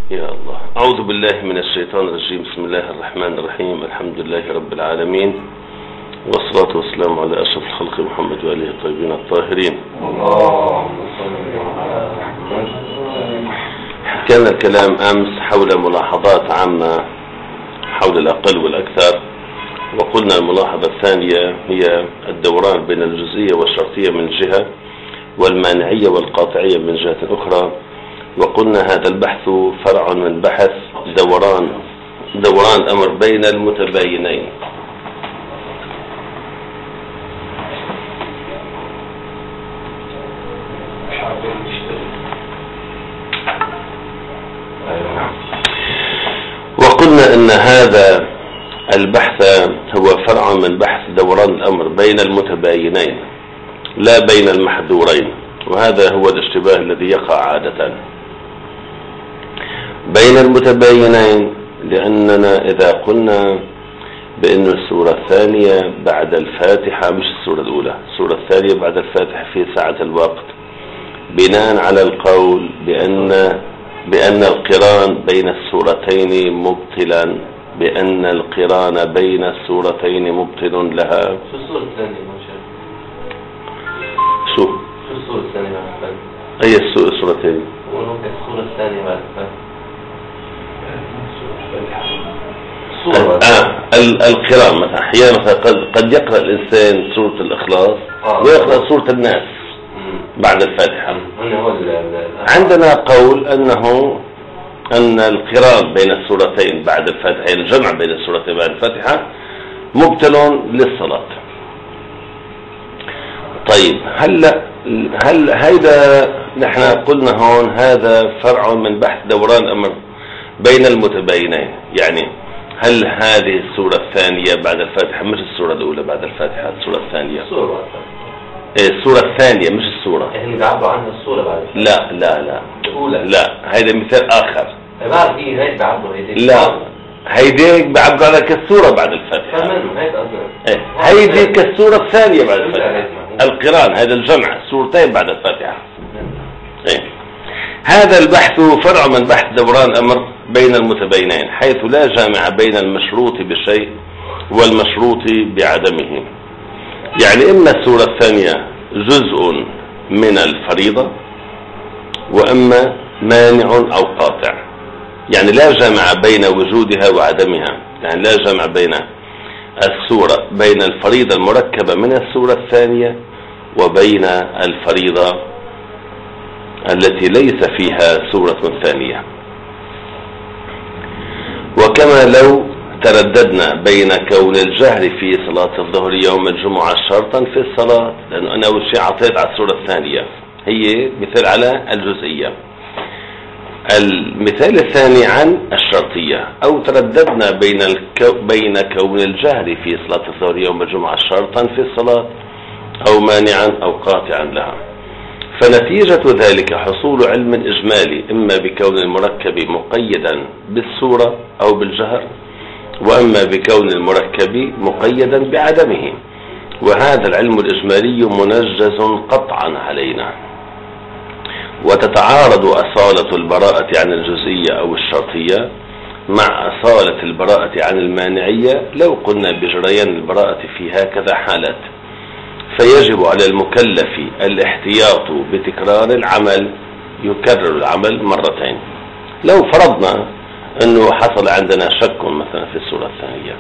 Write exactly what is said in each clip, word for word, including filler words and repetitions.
يا الله. أعوذ بالله من الشيطان الرجيم. بسم الله الرحمن الرحيم. الحمد لله رب العالمين، والصلاة والسلام على أشرف الخلق محمد وآله الطيبين الطاهرين. كان الكلام أمس حول ملاحظات عامة حول الأقل والأكثر، وقلنا الملاحظة الثانية هي الدوران بين الجزئية والشرطية من جهة والمانعية والقاطعية من جهة أخرى، وقلنا هذا البحث فرع من بحث دوران دوران أمر بين المتباينين. وقلنا أن هذا البحث هو فرع من بحث دوران الأمر بين المتباينين لا بين المحذورين، وهذا هو الاشتباه الذي يقع عادة بين المتباينين، لأننا إذا قلنا بأن السورة الثانية بعد الفاتحة مش السورة الأولى، السورة الثانية بعد الفاتحة في ساعة الوقت، بناء على القول بأن بأن القران بين السورتين مبطلا بأن القران بين السورتين مبطل لها. شو السورة الثانية شو؟ شو السورة الثانية بعد الفاتحة؟ أي السورتين؟ السورة الثانية بعد الفاتحة. آه القراءة مثلا أحيانا مثلا قد, قد يقرأ الإنسان سورة الإخلاص آه. ويقرأ سورة الناس بعد الفاتحة. عندنا قول أنه أن القراءة بين السورتين بعد الفاتحة، يعني الجمع بين السورتين بعد الفاتحة مبطل للصلاة. طيب هل هل هيدا نحن قلنا هون هذا فرع من بحث دوران أمر بين المتباينين، يعني هل هذه السورة الثانية بعد الفاتحة مش السورة الأولى بعد الفاتحة، السورة الثانية السورة الثانية مش السورة احنا بنعبر عنها السورة بعد لا لا لا الأولى لا هيدا مثال آخر. بعرف ايه هيك بعبر هيديك لا هيديك بعبر على كالسورة بعد الفاتحة. تمام هيك قصدي هيدي كالسورة الثانية بعد الفاتحة، القران هذا الجمع سورتين بعد الفاتحة. ايه هذا البحث فرع من بحث دوران أمر بين المتباينين، حيث لا جامع بين المشروط بشيء والمشروط بعدمه. يعني إما السورة الثانية جزء من الفريضة، وإما مانع أو قاطع، يعني لا جامع بين وجودها وعدمها، يعني لا جامع بين السورة بين الفريضة المركبة من السورة الثانية وبين الفريضة التي ليس فيها سورة ثانية. وكما لو ترددنا بين كون الجهر في صلاة الظهر يوم الجمعة شرطا في الصلاة، لأنه أنا أول شيء عطيت على السورة الثانية هي مثال على الجزئية، المثال الثاني عن الشرطية، أو ترددنا بين الكو بين كون الجهر في صلاة الظهر يوم الجمعة شرطا في الصلاة أو مانعا أو قاطعا لها، فنتيجة ذلك حصول علم إجمالي إما بكون المركب مقيدا بالسورة أو بالجهر، وأما بكون المركب مقيدا بعدمه، وهذا العلم الإجمالي منجز قطعا علينا. وتتعارض أصالة البراءة عن الجزئية أو الشرطية مع أصالة البراءة عن المانعية لو قلنا بجريان البراءة في هكذا حالات، فيجب على المكلف الاحتياط بتكرار العمل، يكرر العمل مرتين. لو فرضنا أنه حصل عندنا شك مثلا في السورة الثانية،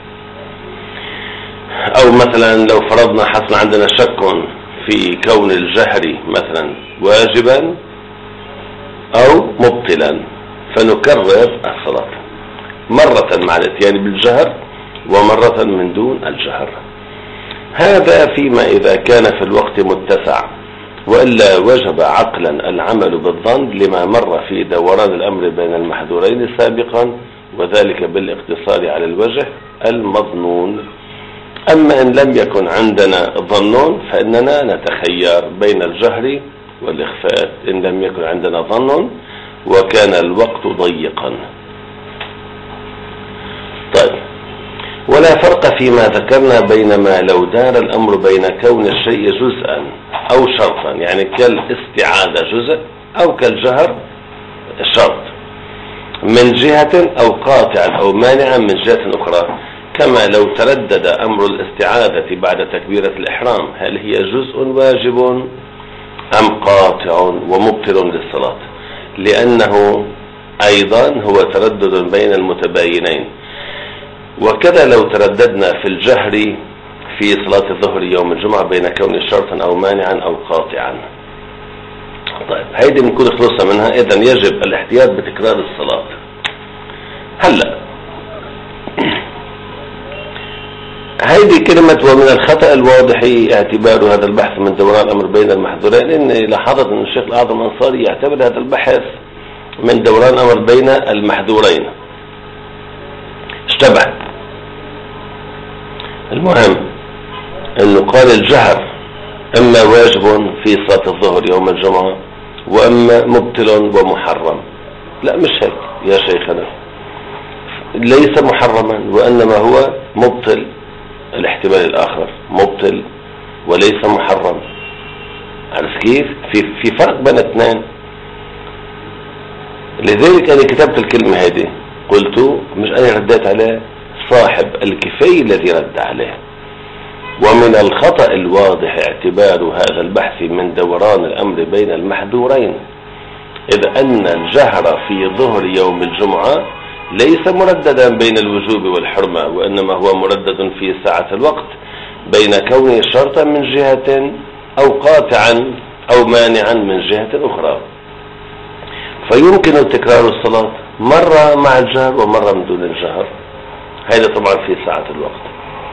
أو مثلا لو فرضنا حصل عندنا شك في كون الجهر مثلا واجبا أو مبطلا، فنكرر الصلاة مرة مع الاتيان بالجهر ومرة من دون الجهر. هذا فيما إذا كان في الوقت متسع، وإلا وجب عقلا العمل بالظن لما مر في دوران الأمر بين المحذورين سابقا، وذلك بالاقتصار على الوجه المظنون. أما إن لم يكن عندنا ظن فإننا نتخير بين الجهر والإخفاء إن لم يكن عندنا ظن وكان الوقت ضيقا. طيب، ولا فرق فيما ذكرنا بينما لو دار الأمر بين كون الشيء جزءا أو شرطا، يعني كالاستعاذة جزء أو كالجهر شرط، من جهة أو قاطعا أو مانعا من جهة أخرى، كما لو تردد أمر الاستعاذة بعد تكبيرة الإحرام هل هي جزء واجب أم قاطع ومبطل للصلاة، لأنه أيضا هو تردد بين المتباينين. وكذا لو ترددنا في الجهر في صلاة الظهر يوم الجمعة بين كون شرطا أو مانعا أو قاطعا. طيب هيدي بنكون خلصنا منها. إذن يجب الاحتياط بتكرار الصلاة. هلأ هيدي كلمة ومن الخطأ الواضح اعتبار هذا البحث من دوران الأمر بين المحظورين، إني لاحظت أن الشيخ الأعظم الأنصاري يعتبر هذا البحث من دوران الأمر بين المحظورين. اشتبه. المهم أنه قال الجهر إما واجب في صلاة الظهر يوم الجمعة وإما مبطل ومحرم. لا مش هيك يا شيخنا، ليس محرما وإنما هو مبطل. الاحتمال الآخر مبطل وليس محرم. عارف كيف؟ في في فرق بين اثنين. لذلك أنا كتبت الكلمة هذه، قلت مش أنا رديت عليه، صاحب الكفاية الذي رد عليه. ومن الخطأ الواضح اعتبار هذا البحث من دوران الأمر بين المحذورين، إذ أن الجهر في ظهر يوم الجمعة ليس مرددا بين الوجوب والحرمة، وإنما هو مردد في ساعة الوقت بين كونه شرطا من جهة أو قاطعا أو مانعا من جهة أخرى، فيمكن تكرار الصلاة مرة مع الجهر ومرة من دون الجهر. هذا طبعا في ساعة الوقت.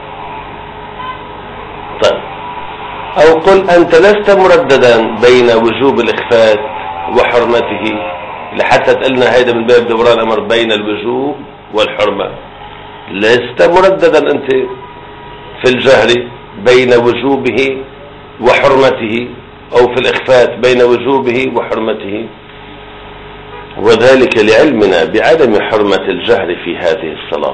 طيب أو قل أنت لست مرددا بين وجوب الإخفات وحرمته، لحتى تقلنا هيدا من باب دوران الأمر بين الوجوب والحرمة. لست مرددا أنت في الجهر بين وجوبه وحرمته، أو في الإخفات بين وجوبه وحرمته، وذلك لعلمنا بعدم حرمة الجهر في هذه الصلاة،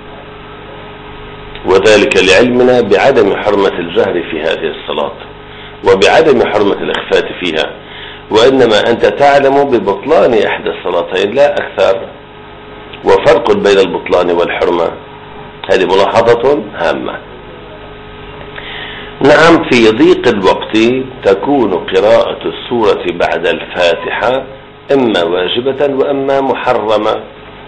وذلك لعلمنا بعدم حرمة الجهر في هذه الصلاة وبعدم حرمة الإخفات فيها، وإنما أنت تعلم ببطلان إحدى الصلاتين لا أكثر، وفرق بين البطلان والحرمة. هذه ملاحظة هامة. نعم في ضيق الوقت تكون قراءة السورة بعد الفاتحة إما واجبة وإما محرمة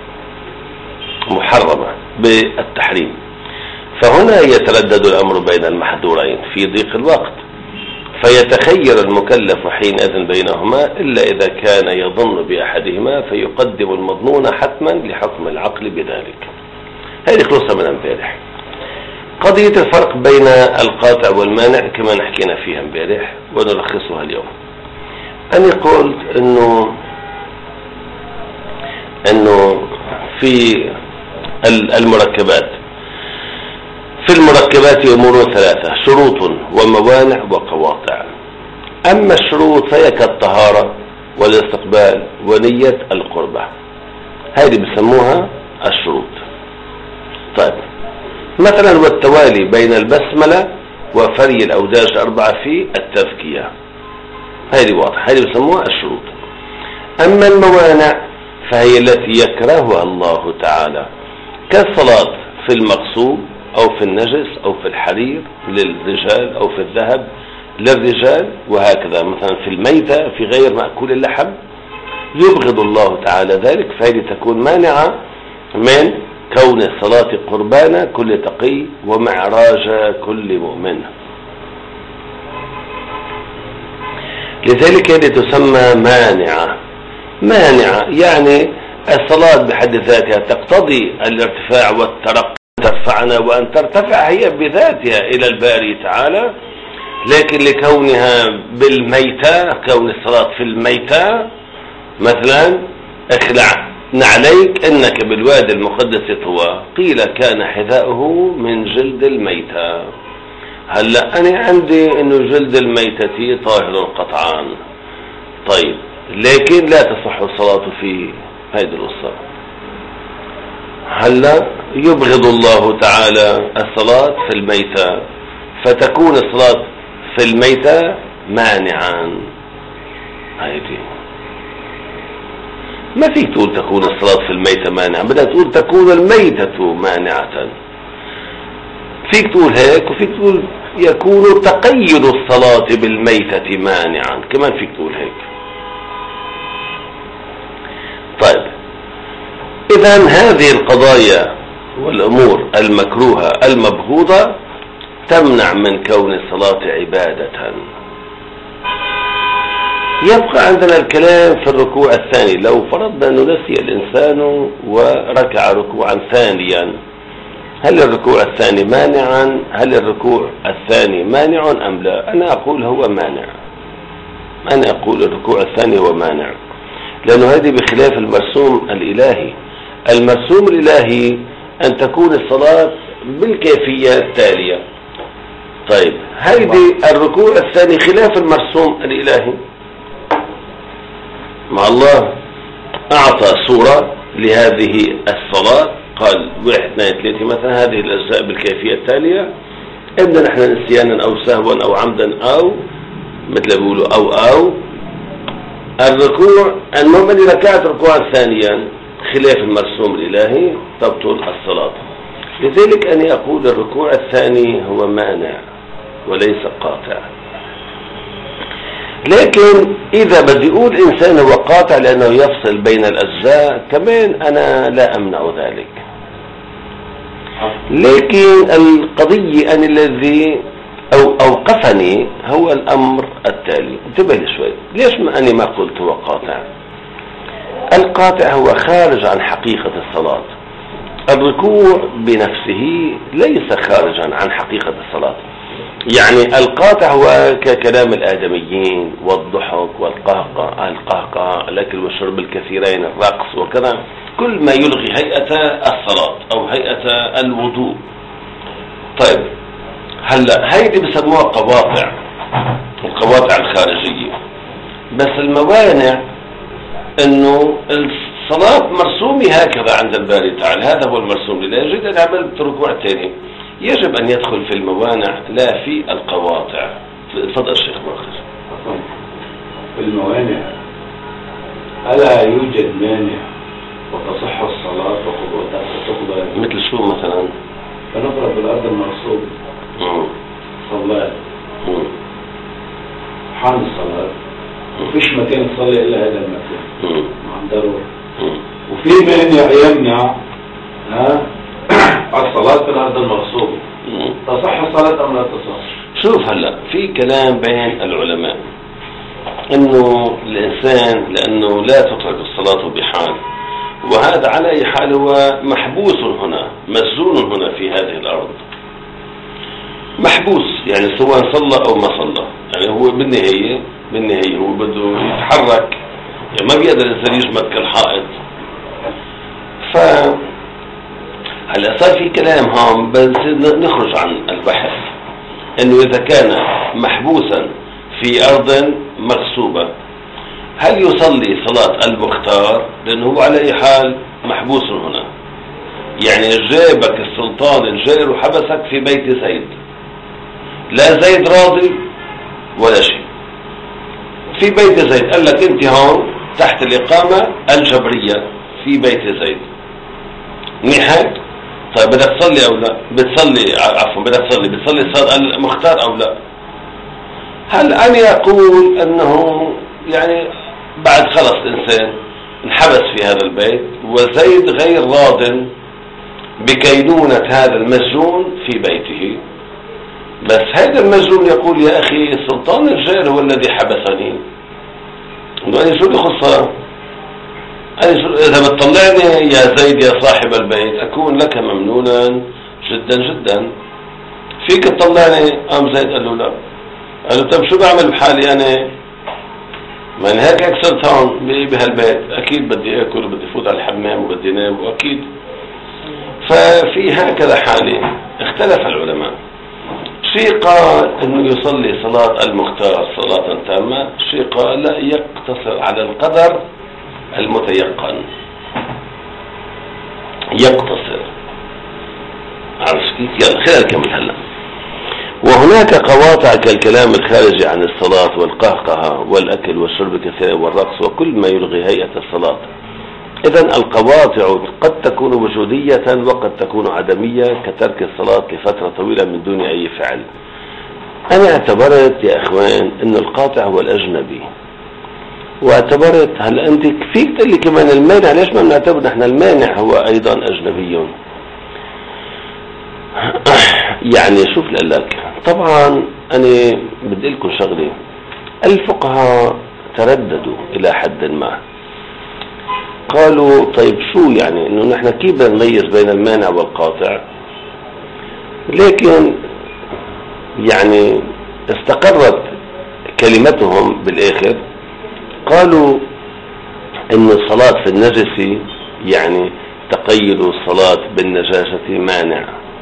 محرمة بالتحريم، فهنا يتردد الأمر بين المحذورين في ضيق الوقت، فيتخير المكلف حينئذ بينهما إلا إذا كان يظن بأحدهما فيقدم المظنون حتما لحكم العقل بذلك. هذه خلصة من امبارح. قضية الفرق بين القاطع والمانع كما نحكينا فيها امبارح ونلخصها اليوم. أنا قلت إنه إنه في المركبات في المركبات أمور ثلاثة: شروط وموانع وقواطع. أما الشروط فهي كالطهارة والاستقبال ونية القربة، هذه بسموها الشروط. طيب مثلا والتوالي بين البسملة وفري الأوداج الأربعة في التذكية، هذه واضحة، هذه بسموها الشروط. أما الموانع فهي التي يكرهها الله تعالى، كالصلاة في المغصوب أو في النجس أو في الحرير للرجال أو في الذهب للرجال، وهكذا. مثلا في الميتة في غير مأكول اللحم يبغض الله تعالى ذلك، فهذه تكون مانعة من كون الصلاة قربان كل تقي ومعراج كل مؤمن. لذلك هذه تسمى مانعة. مانعة يعني الصلاة بحد ذاتها تقتضي الارتفاع والترقي، ترفعنا وأن ترتفع هي بذاتها إلى الباري تعالى، لكن لكونها بالميتة، كون الصلاة في الميتة مثلا اخلع نعليك إنك بالوادي المقدس طوى، قيل كان حذاؤه من جلد الميتة. هلأ أنا عندي إنه جلد الميتة طاهر قطعا، طيب لكن لا تصح الصلاة في هذه القصة. هلا يبغض الله تعالى الصلاة في الميتة، فتكون الصلاة في الميتة مانعا. هذه ما فيك تقول تكون الصلاة في الميتة مانعة، بدك تقول تكون الميتة مانعة. فيك تقول هيك، وفيك تقول يكون تقيد الصلاة بالميتة مانعا، كمان فيك تقول هيك. طيب إذا هذه القضايا والأمور المكروهة المبغوضة تمنع من كون الصلاة عبادة. يبقى عندنا الكلام في الركوع الثاني. لو فرضنا أنه نسي الإنسان وركع ركوعا ثانيا، هل الركوع الثاني مانعا؟ هل الركوع الثاني مانع أم لا؟ أنا أقول هو مانع. أنا أقول الركوع الثاني هو مانع، لأنه هذه بخلاف المرسوم الإلهي. المرسوم الإلهي أن تكون الصلاة بالكيفية التالية. طيب هذه الركوع الثاني خلاف المرسوم الإلهي. مع الله أعطى صورة لهذه الصلاة، قال واحد اثنين ثلاثة مثلا، هذه الأجزاء بالكيفية التالية. إما نحن نسيانا أو سهوا أو عمدا أو مثل بيقولوا أو أو الركوع، المهم أني ركعت ركوعا ثانيا خلاف المرسوم الإلهي تبطل الصلاة. لذلك أنا أقول الركوع الثاني هو مانع وليس قاطع. لكن إذا بدي أقول إنسان هو قاطع لأنه يفصل بين الأجزاء، كمان أنا لا أمنع ذلك. لكن القضية أن الذي أو أوقفني هو الأمر التالي. انتبه لي شوي، ليش ما أني ما قلت هو قاطع؟ القاطع هو خارج عن حقيقة الصلاة. الركوع بنفسه ليس خارجا عن حقيقة الصلاة. يعني القاطع هو ككلام الآدميين والضحك والقهقه، القهقه، الأكل والشرب الكثيرين، الرقص وكذا، كل ما يلغي هيئة الصلاة أو هيئة الوضوء. طيب هلا هيدي بسموها قواطع، القواطع الخارجية. بس الموانع انه الصلاة مرسومة هكذا عند الباري تعالى، هذا هو المرسوم. لا يجب ان عملت ركوع تاني، يجب ان يدخل في الموانع لا في القواطع. تفضل الشيخ مؤخر. في الموانع ألا يوجد مانع وتصح الصلاة وتقضى؟ مثل شو مثلا؟ فنفرض بالأرض المرسوم صلاة حان الصلاة، وفيش مكان تصلي إلا هذا المكان مع ضرورة، وفي مانع يمنع ها الصلاة في الأرض المرسوم، تصح الصلاة أم لا تصح؟ شوف هلا في كلام بين العلماء انه الانسان لانه لا تترك الصلاة بحال، وهذا على اي حال هو محبوس هنا، مسجون هنا في هذه الارض، محبوس يعني سواء صلى او ما صلى. يعني هو بالنهاية بالنهاية هو بده يتحرك، يعني ما بيقدر الانسان يجمد كالحائط. ف هلا صار في كلام هون، بس نخرج عن البحث انه اذا كان محبوسا في ارض مغصوبة هل يصلي صلاة المختار؟ لانه هو على اي حال محبوس هنا. يعني جابك السلطان الجائر وحبسك في بيت زيد، لا زيد راضي ولا شيء، في بيت زيد قال لك انت هون تحت الاقامة الجبرية في بيت زيد، نحن طيب بدك تصلي او لا؟ بتصلي عفوا بدك تصلي بتصلي صلاة المختار او لا؟ هل انا اقول انه يعني بعد خلص الانسان انحبس في هذا البيت وزيد غير راض بكينونة هذا المسجون في بيته، بس هذا المسجون يقول يا اخي السلطان الجائر هو الذي حبسني، أنا شو بخصها؟ إذا بتطلعني يا زيد يا صاحب البيت أكون لك ممنونا جدا جدا، فيك تطلعني؟ قام زيد قال له لا. قال له طب شو بعمل بحالي أنا؟ ما أنا هيك أكسرت هون بهالبيت، أكيد بدي أكل وبدي فوت على الحمام وبدي نام وأكيد. ففي هكذا حالي اختلف العلماء، شيء قال انه يصلي صلاة المختار صلاة تامة، شيء قال لا يقتصر على القدر المتيقن، يقتصر. عرفت كيف؟ يلا خلينا نكمل هلا. وهناك قواطع كالكلام الخارجي عن الصلاة والقهقه والأكل والشرب كثيرا والرقص وكل ما يلغي هيئة الصلاة. إذن القواطع قد تكون وجودية وقد تكون عدمية، كترك الصلاة لفترة طويلة من دون أي فعل. أنا اعتبرت يا إخوان أن القاطع هو الأجنبي، واعتبرت هل أنت فيك تقول لي كمان المانع، ليش ما بنعتبر نحن المانع هو أيضا أجنبي؟ يعني شوف لك، طبعا أنا بدي لكم شغلة، الفقهاء ترددوا إلى حد ما، قالوا طيب شو يعني إنه نحن كيف بدنا نميز بين المانع والقاطع؟ لكن يعني استقرت كلمتهم بالآخر، قالوا إن الصلاة في النجس يعني تقيد الصلاة بالنجاسة مانع،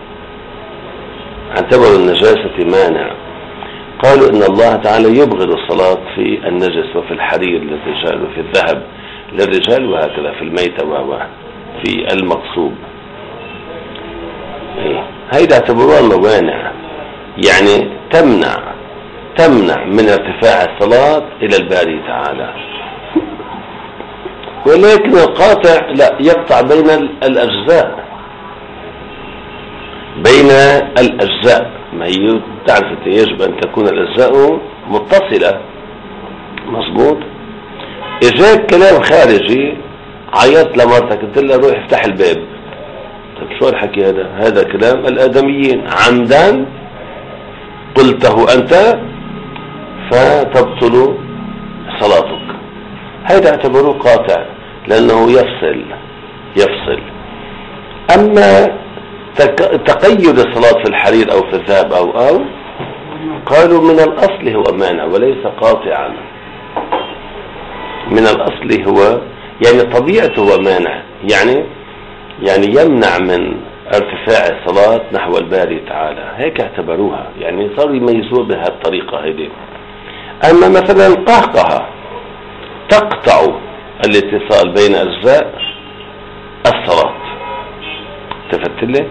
اعتبروا النجاسة مانع. قالوا إن الله تعالى يبغض الصلاة في النجس وفي الحرير للرجال وفي الذهب للرجال وهكذا في الميتة وفي المغصوب. هيدا اعتبروها موانع، يعني تمنع تمنع من ارتفاع الصلاة إلى الباري تعالى. ولكن القاطع لا، يقطع بين الأجزاء، بين الأجزاء. ما هي تعرف يجب أن تكون الأجزاء متصلة، مظبوط. إجاك كلام خارجي، عيطت لمرتك قلت لها روح افتح الباب، طيب شو الحكي هذا؟ هذا كلام الآدميين، عمدا قلته أنت فتبطل صلاتك. هذا اعتبروه قاطع لأنه يفصل يفصل. أما تقيد الصلاة في الحرير أو في الذهب أو أو قالوا من الأصل هو مانع وليس قاطعا، من الأصل هو يعني طبيعته هو مانع، يعني يعني يمنع من ارتفاع الصلاة نحو الباري تعالى، هيك اعتبروها، يعني صاروا يميزوها بهالطريقة هذه. أما مثلا القهقهة تقطع الاتصال بين أجزاء الصلاة، تفت لي؟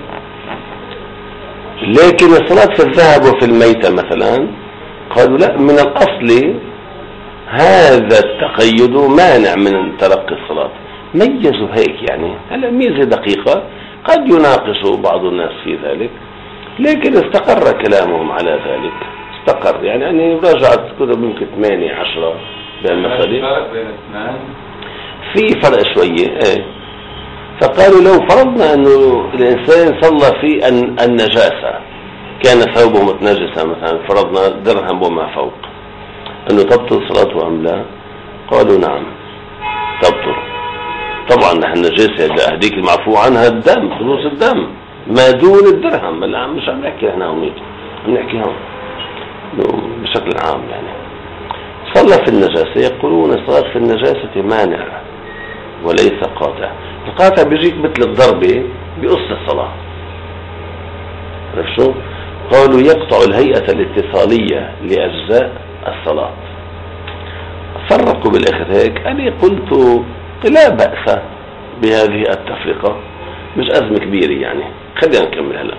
لكن الصلاة في الذهب وفي الميتة مثلا قالوا لا، من الأصل هذا التقيد مانع من تلقي الصلاة، ميزوا هيك. يعني هلا ميزة دقيقة قد يناقش بعض الناس في ذلك، لكن استقر كلامهم على ذلك، استقر. يعني أني راجعت كتب يمكن ثمانية عشرة بالمسألة، في فرق شوية ايه. فقالوا لو فرضنا أنه الإنسان صلى في النجاسة، كان ثوبه متنجسا مثلا، فرضنا درهم وما فوق، أنه تبطل صلاته أم لا؟ قالوا نعم تبطل. طبعا نحن النجاسة هذيك المعفو عنها الدم، خلوص الدم ما دون الدرهم. لا مش عم نحكي احنا هونيك، عم نحكي هون بشكل عام. يعني صلى في النجاسة، يقولون الصلاة في النجاسة مانع وليس قاطع. القاطع بيجيك مثل الضربة بقص الصلاة، عرف شو؟ قالوا يقطع الهيئة الاتصالية لأجزاء الصلاة. فرقوا بالآخر هيك. أنا قلت لا بأس بهذه التفرقة، مش أزمة كبيرة يعني، خلينا نكمل هلا.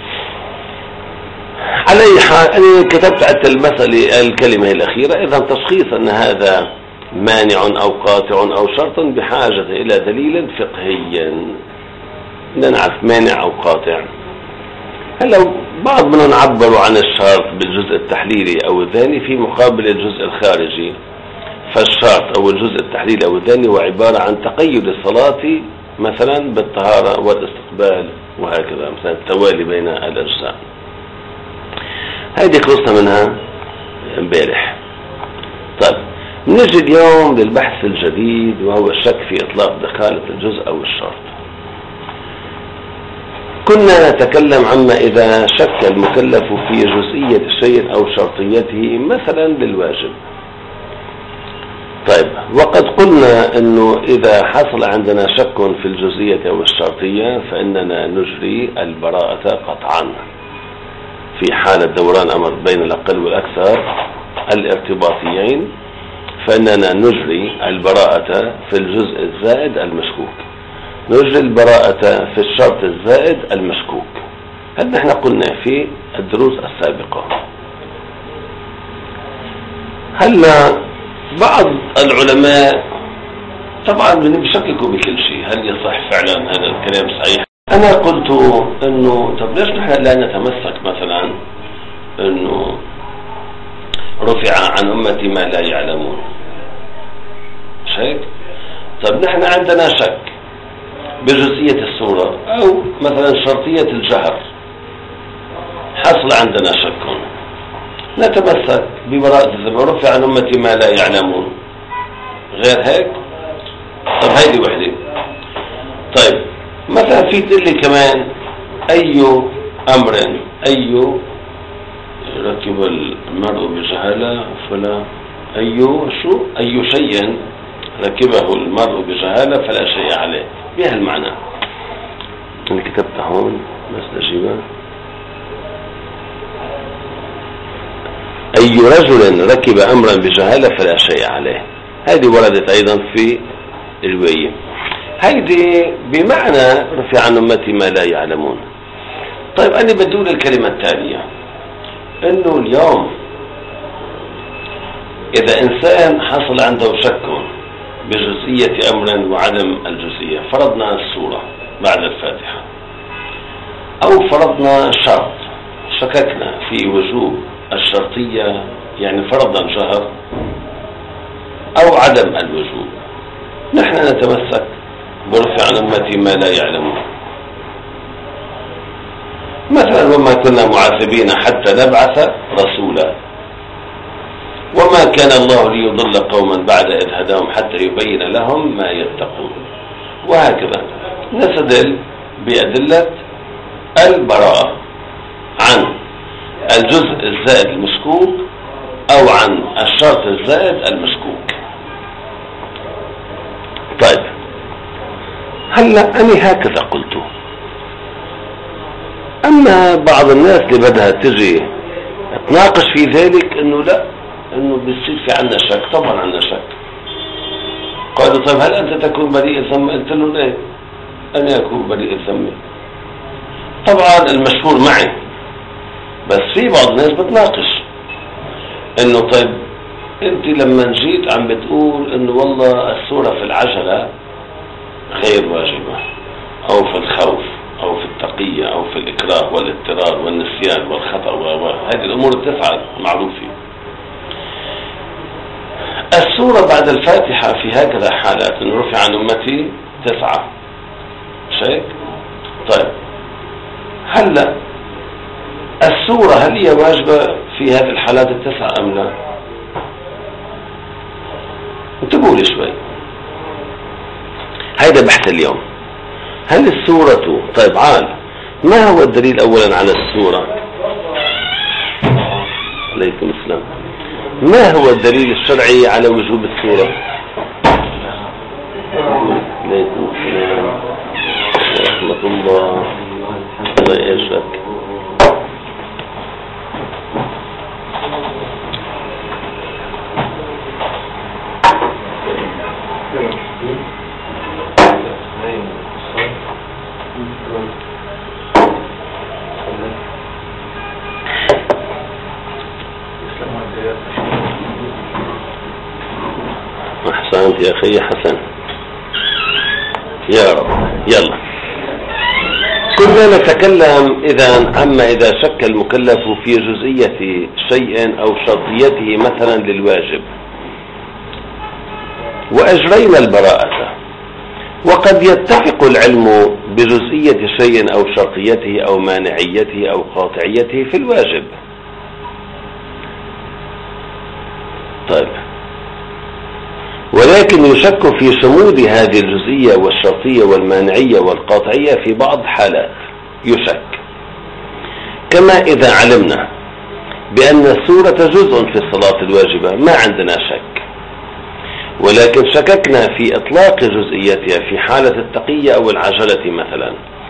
على أي حال أنا كتبت عدت المسألة الكلمة الأخيرة، إذا تشخيص أن هذا مانع أو قاطع أو شرط بحاجة إلى دليل فقهي نعرف مانع أو قاطع. هلا بعض منهم عبروا عن الشرط بالجزء التحليلي أو الذاني في مقابل الجزء الخارجي. فالشرط أو الجزء التحليلي أو الذاني هو عبارة عن تقيد الصلاة مثلا بالطهارة والاستقبال وهكذا، مثلا التوالي بين الأجزاء. هذه خلصنا منها امبارح. طيب نجي اليوم للبحث الجديد، وهو الشك في إطلاق دخالة الجزء أو الشرط. كنا نتكلم عما إذا شك المكلف في جزئية الشيء أو شرطيته مثلا للواجب. طيب وقد قلنا أنه إذا حصل عندنا شك في الجزئية أو الشرطية فإننا نجري البراءة قطعا في حالة دوران أمر بين الأقل والأكثر الارتباطيين، فإننا نجري البراءة في الجزء الزائد المشكوك، نجري البراءة في الشرط الزائد المشكوك. هذا نحن قلنا في الدروس السابقة. هلا بعض العلماء طبعا بنشككوا بكل شيء، هل يصح فعلا هذا الكلام صحيح؟ انا قلت انه طب ليش نحن لا نتمسك مثلا انه رفع عن امتي ما لا يعلمون، مش هيك؟ طب نحن عندنا شك بجزئية السورة او مثلا شرطية الجهر، حصل عندنا شك، نتمسك ببراءة الذمة، رفع عن امتي ما لا يعلمون، غير هيك. طب هيدي وحدة. طيب مثلا في تقول لي كمان اي امر اي ركب المرء بجهالة فلا اي شو اي شيء ركبه المرء بجهالة فلا شيء عليه، بهالمعنى. انا كتبت هون بس نجيبها. اي رجل ركب امرا بجهالة فلا شيء عليه، هذه وردت ايضا في الرواية. هيدي بمعنى رفع عن امتي ما لا يعلمون. طيب انا بدون الكلمة التالية انه اليوم اذا انسان حصل عنده شك بجزئية امر وعدم الجزئية، فرضنا السورة بعد الفاتحة او فرضنا شرط، شككنا في وجوب الشرطية يعني فرضنا الجهر او عدم الوجوب، نحن نتمسك برفع عن امتي ما لا يعلمون. مثلا وما كنا معذبين حتى نبعث رسولا، وما كان الله ليضل قوما بعد إذ هداهم حتى يبين لهم ما يتقون، وهكذا نستدل بأدلة البراءة عن الجزء الزائد المشكوك أو عن الشرط الزائد المشكوك. طيب هلا أنا هكذا قلت. أما بعض الناس اللي بدها تجي تناقش في ذلك إنه لا، إنه بيصير في عنا شك. طبعا عنا شك. قالوا طيب هل أنت تكون بريء الذمة؟ قلت له ليه؟ أنا أكون بريء الذمة. طبعا المشهور معي، بس في بعض الناس بتناقش إنه طيب أنت لما جيت عم بتقول إنه والله السورة في العجلة غير واجبة، أو في الخوف أو في التقية أو في الإكراه والاضطرار والنسيان والخطأ وهذه الأمور التسعة معروفة. السورة بعد الفاتحة في هكذا حالات إنه رفع عن أمتي تسعة، شيء. طيب هلا السورة هل هي واجبة في هذه الحالات التسعة أم لا؟ انتبهوا لي شوي، هيدا بحث اليوم. هل السورة، طيب عال ما هو الدليل أولا على السورة؟ عليكم السلام. ما هو الدليل الشرعي على وجوب السورة؟ عليكم السلام ورحمة الله. الله يشفك. أحسنت يا أخي حسن، يا رب. يلا كنا نتكلم إذا عما إذا شك المكلف في جزئية شيء أو شرطيته مثلا للواجب، وأجرينا البراءة. وقد يتفق العلم بجزئية شيء أو شرطيته أو مانعيته أو قاطعيته في الواجب. طيب ولكن يشك في صمود هذه الجزئية والشرطية والمانعية والقاطعية في بعض حالات، يشك. كما إذا علمنا بأن السورة جزء في الصلاة الواجبة ما عندنا شك، ولكن شككنا في إطلاق جزئيتها في حالة التقية أو العجلة مثلا،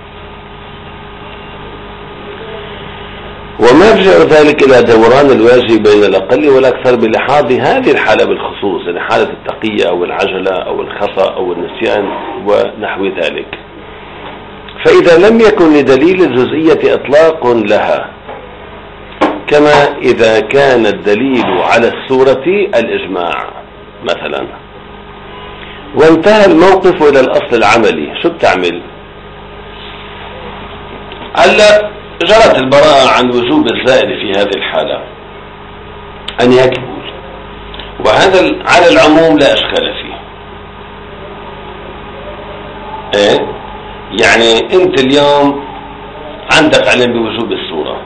ومرجع ذلك إلى دوران الواجب بين الأقل والأكثر بلحاظ هذه الحالة بالخصوص، يعني حالة التقية أو العجلة أو الخطأ أو النسيان ونحو ذلك. فإذا لم يكن لدليل الجزئية إطلاق لها، كما إذا كان الدليل على السورة الإجماع مثلا، وانتهى الموقف إلى الأصل العملي. شو بتعمل؟ هلا جرت البراءة عن وجوب الزائد في هذه الحالة أن يكبر، وهذا على العموم لا أشكال فيه. إيه؟ يعني أنت اليوم عندك علم بوجوب الصورة،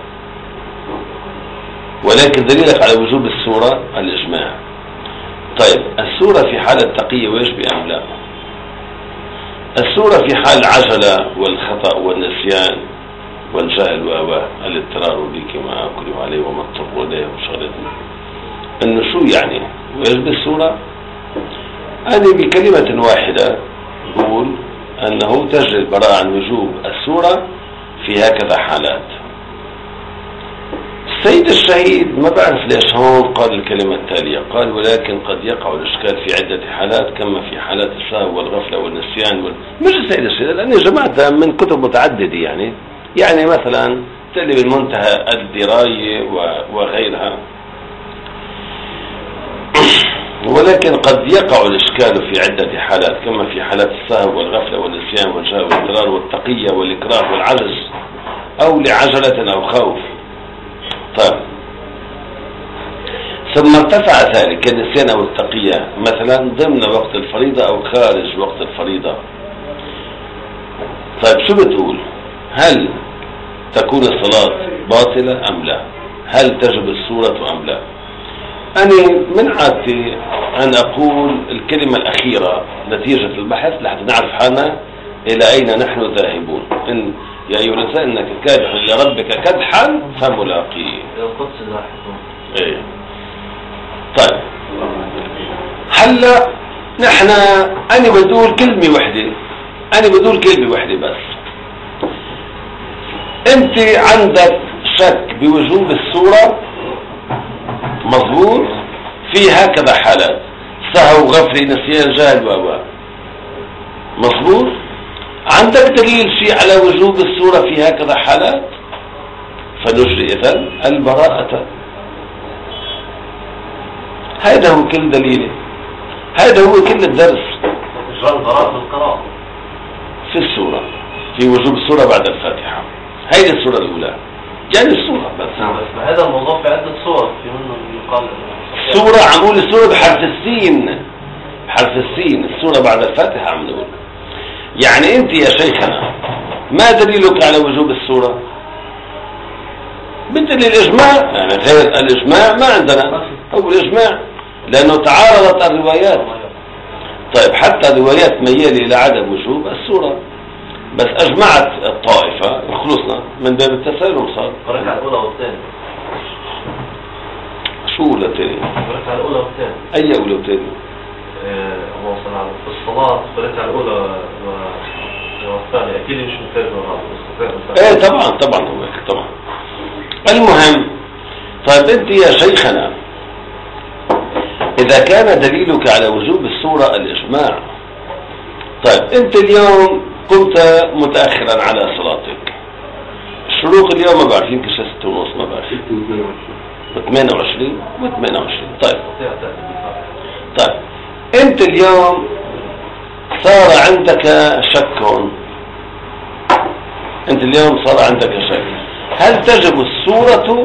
ولكن دليلك على وجوب الصورة الإجماع. طيب الصورة في حال التقية ويجب أم لا؟ الصورة في حال العجلة والخطأ والنسيان والجهل والاضطرار به كما أكره عليه وما اضطر إليه وشغلته، إنه شو يعني ويجب الصورة؟ أنا بكلمة واحدة بقول أنه تجري البراءة عن وجوب الصورة في هكذا حالات. السيد الشهيد ما بعرف ليش هون قال الكلمة التالية، قال ولكن قد يقع الإشكال في عدة حالات كما في حالات السهو والغفلة والنسيان وال... مش السيد الشهيد، لأني جمعتها من كتب متعددة. يعني يعني مثلا تقلب المنتهى الدراية وغيرها. ولكن قد يقع الإشكال في عدة حالات كما في حالات السهو والغفلة والنسيان والجهل والاضطرار والتقية والإكراه والعجز أو لعجلة أو خوف. طيب ثم ارتفع ذلك النسيان أو التقية مثلا ضمن وقت الفريضة أو خارج وقت الفريضة. طيب شو بتقول؟ هل تكون الصلاة باطلة أم لا؟ هل تجب الصورة أم لا؟ أنا من عادتي أن أقول الكلمة الأخيرة نتيجة البحث لحتى نعرف حالنا إلى أين نحن ذاهبون. إن يا أيها الإنسان إنك كادح لربك كدحا فملاقيه. القدس الواحد. إيه. طيب هلا نحن أنا بدول كلمة واحدة، أنا بدول كلمة واحدة بس. أنت عندك شك بوجوب الصورة مضبوط في هكذا حالات سهو غفلة نسيان جهل و مضبوط. عندك دليل شيء على وجوب الصورة في هكذا حالات؟ فنجري إذن البراءة. هذا هو كل دليله، هذا هو كل الدرس. إجراء البراءة في القراءة في السورة، في وجوب السورة بعد الفاتحة. هذه السورة الأولى يعني السورة بس. بس هذا الموضوع في عدة صور، في منه يقال السورة عم نقول السورة بحرف السين، بحرف السين السورة بعد الفاتحة عم نقول. يعني أنت يا شيخنا ما دليلك على وجوب السورة؟ مثل الإجماع، يعني غير الإجماع ما عندنا، هو الإجماع لأنه تعارضت الروايات. طيب حتى الروايات ميالة إلى عدم وجوب السورة، بس أجمعت الطائفة خلصنا من باب التسالم. صار الركعة الأولى والثانية. شو أولى والثانية؟ الركعة الأولى والثانية. أي أولى والثانية؟ هو صنع في الصلاة الركعة الأولى والثانية أكيد مش مثال وراء. إيه طبعا طبعا هو طبعا. المهم طيب أنت يا شيخنا إذا كان دليلك على وجوب الصورة الإجماع، طيب أنت اليوم كنت متأخرا على صلاتك، الشروق اليوم ما بعرف يمكن ستة ونص ما بعرف ثمانية وعشرين وثمانية وعشرين. طيب طيب أنت اليوم صار عندك شك، أنت اليوم صار عندك شك، هل تجب الصورة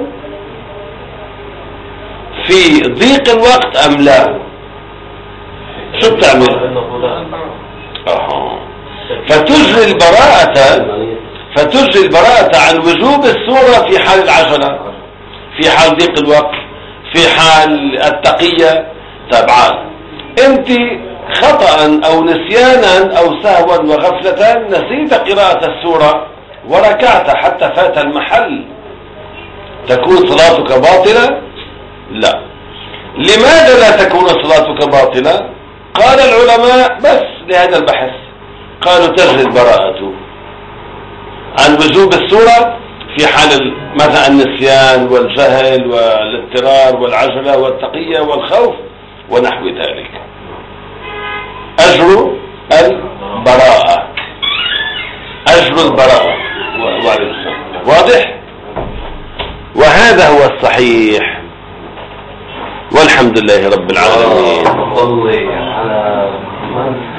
في ضيق الوقت أم لا؟ شو بتعمل؟ أها فتجري البراءة فتجري البراءة عن وجوب الصورة في حال العجلة، في حال ضيق الوقت، في حال التقية. تبعا أنت خطأ أو نسيانا أو سهوا وغفلة نسيت قراءة السورة وركعت حتى فات المحل، تكون صلاتك باطلة؟ لا. لماذا لا تكون صلاتك باطلة؟ قال العلماء بس لهذا البحث قالوا تجري البراءة عن وجوب السورة في حال مثلا النسيان والجهل والاضطرار والعجلة والتقية والخوف ونحو ذلك. أجر البراءة، أجر البراءة. واضح؟ وهذا هو الصحيح، والحمد لله رب العالمين.